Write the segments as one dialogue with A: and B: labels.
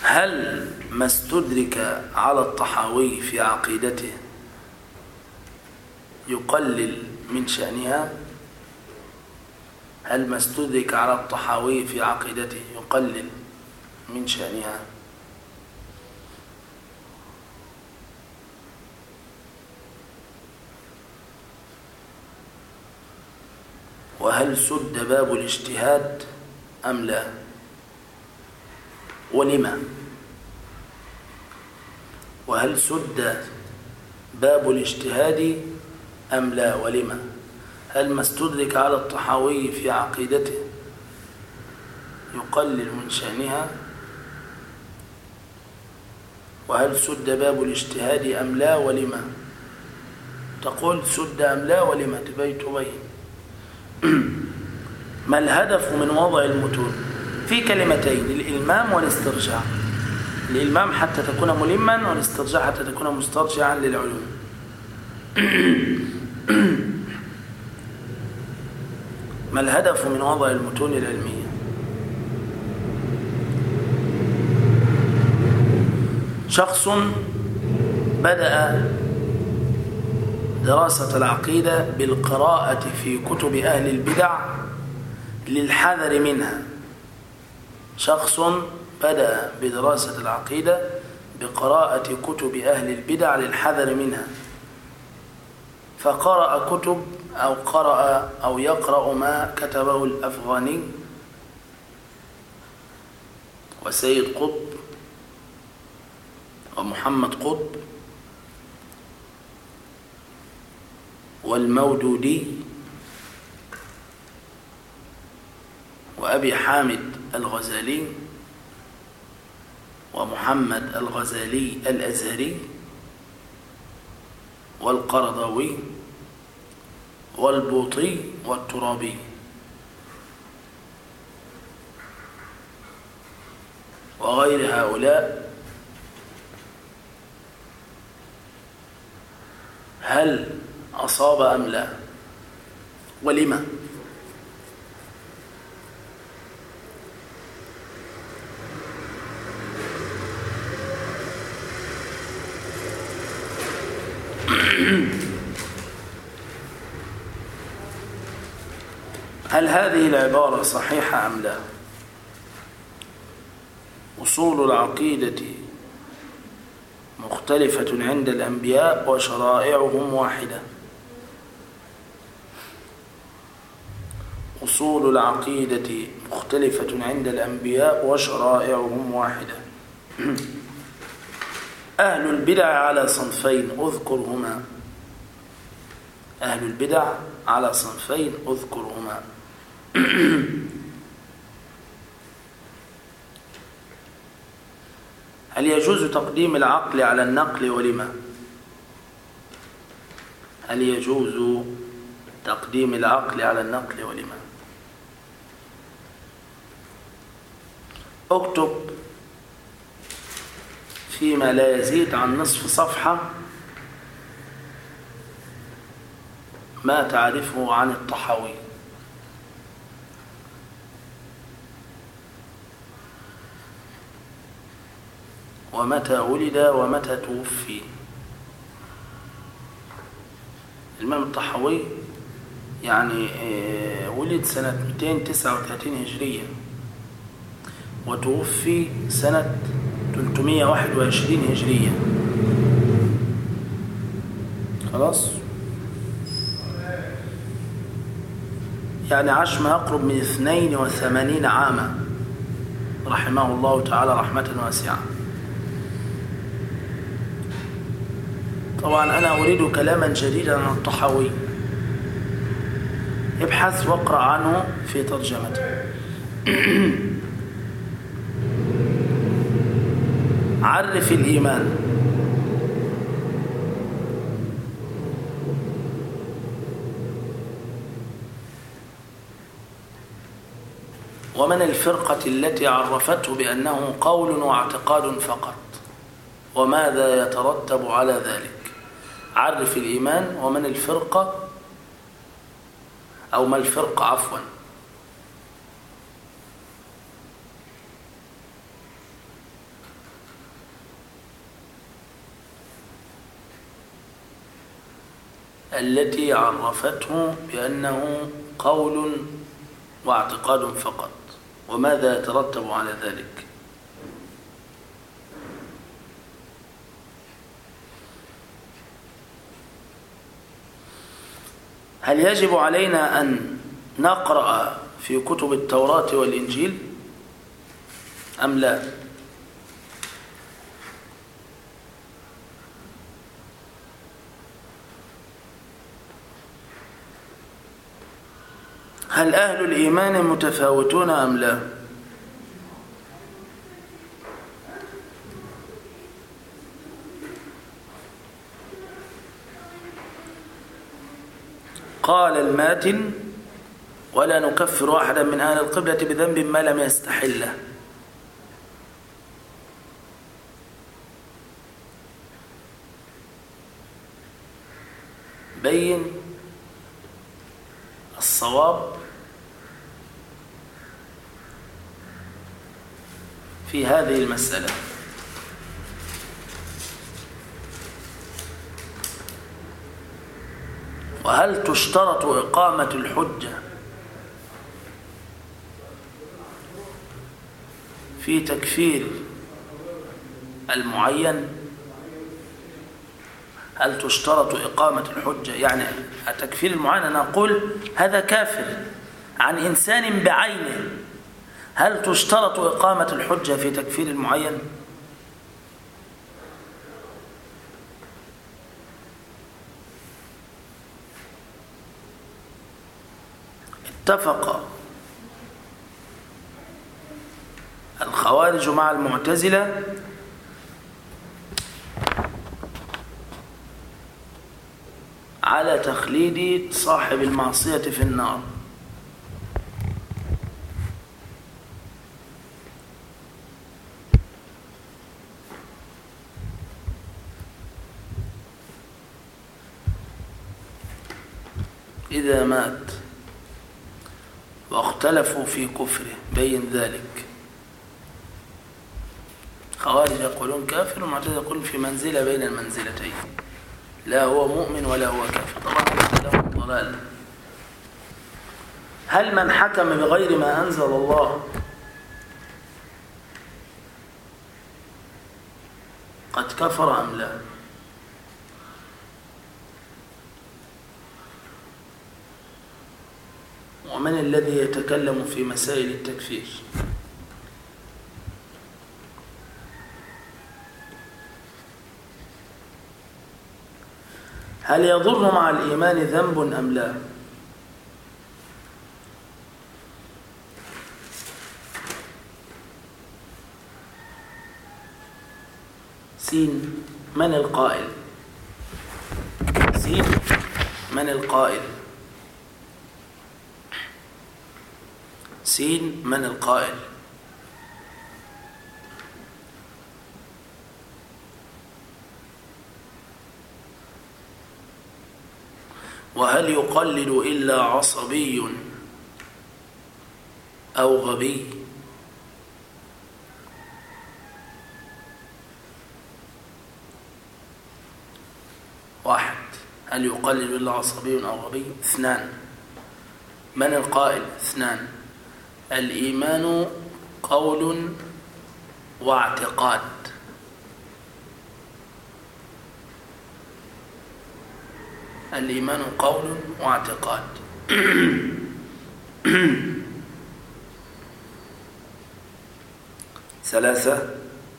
A: هل ما استدرك على الطحاوي في عقيدته يقلل من شأنها؟ هل ما استدرك على الطحاوي في عقيدته يقلل من شأنها؟ وهل سد باب الاجتهاد أم لا؟ ولما؟ وهل سد باب الاجتهاد أم لا ولما؟ هل ما استدرك على الطحاوي في عقيدته يقلل من شأنها؟ وهل سد باب الاجتهاد أم لا ولما؟ تقول سد أم لا ولما تبين. ما الهدف من وضع المتون؟ في كلمتين: الإلمام والاسترجاع. الإلمام حتى تكون ملما، والاسترجاع حتى تكون مسترجعا للعلوم. ما الهدف من وضع المتون العلمية؟ شخص بدأ دراسة العقيدة بالقراءة في كتب أهل البدع للحذر منها. شخص بدأ بدراسة العقيدة بقراءة كتب أهل البدع للحذر منها، فقرأ كتب أو يقرأ ما كتبه الأفغاني وسيد قطب ومحمد قطب والمودودي وأبي حامد الغزالي ومحمد الغزالي الأزهري والقرضاوي والبوطي والترابي. وغير هؤلاء. هل أصاب أم لا؟ ولما؟ هل هذه العبارة صحيحة أم لا؟ أصول العقيدة مختلفة عند الأنبياء وشرائعهم واحدة. أصول العقيدة مختلفة عند الأنبياء وشرائعهم واحدة. أهل البدع على صنفين أذكرهما. أهل البدع على صنفين أذكرهما. هل يجوز تقديم العقل على النقل ولما؟ هل يجوز تقديم العقل على النقل ولما؟ اكتب فيما لا يزيد عن نصف صفحة ما تعرفه عن الطحاوي. ومتى ولد ومتى توفي. الإمام الطحاوي يعني ولد سنة 239 هجرية وتوفي سنة 321 هجرية. خلاص، يعني عاش ما يقرب من 82 عاما رحمه الله تعالى رحمة واسعة. طبعا أنا أريد كلاما جديدا عن الطحاوي، ابحث واقرأ عنه في ترجمته. عرف الإيمان. ومن الفرقة التي عرفته بأنه قول واعتقاد فقط، وماذا يترتب على ذلك؟ عرف الإيمان. ومن الفرقة أو ما الفرقة عفوا. التي عرفته بأنه قول واعتقاد فقط، وماذا يترتب على ذلك؟ هل يجب علينا أن نقرأ في كتب التوراة والإنجيل أم لا؟ هل أهل الإيمان متفاوتون أم لا؟ قال الماتن: ولا نكفر أحدا من أهل القبلة بذنب ما لم يستحله. بين الصواب في هذه المسألة. وهل تشترط إقامة الحجة في تكفير المعين؟ هل تشترط إقامة الحجة؟ يعني التكفير المعين أنا أقول هذا كافر عن إنسان بعينه، هل تشترط إقامة الحجة في تكفير المعين؟ اتفق الخوارج مع المعتزلة على تخليد صاحب المعصية في النار. إذا مات، واختلفوا في كفره بين ذلك. خوارج يقولون كافر والمعتزلة يقولون في منزلة بين المنزلتين، لا هو مؤمن ولا هو كافر. طبعا هذا ضلال. هل من حكم بغير ما أنزل الله قد كفر أم لا؟ ومن الذي يتكلم في مسائل التكفير؟ هل يضر مع الإيمان ذنب أم لا؟ سين من القائل؟ سين من القائل؟ سين من القائل؟ وهل يقلد إلا عصبي أو غبي؟ واحد، هل يقلد إلا عصبي أو غبي؟ اثنان، من القائل؟ اثنان، الإيمان قول واعتقاد. الإيمان قول واعتقاد. ثلاثة،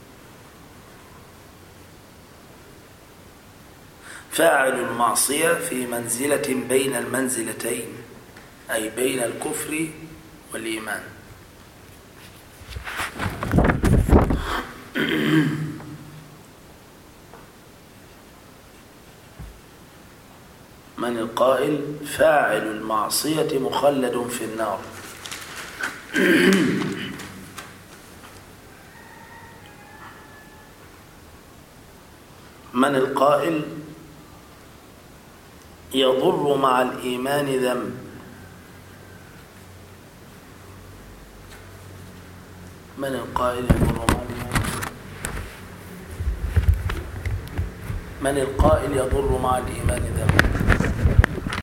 A: فاعل المعصية في منزلة بين المنزلتين، أي بين الكفر والإيمان. من القائل؟ فاعل المعصية مخلد في النار. من القائل؟ يضر مع الإيمان ذنب. من القائل يضر مع الإيمان؟ من القائل يضر مع الإيمان ذنب؟
B: الله.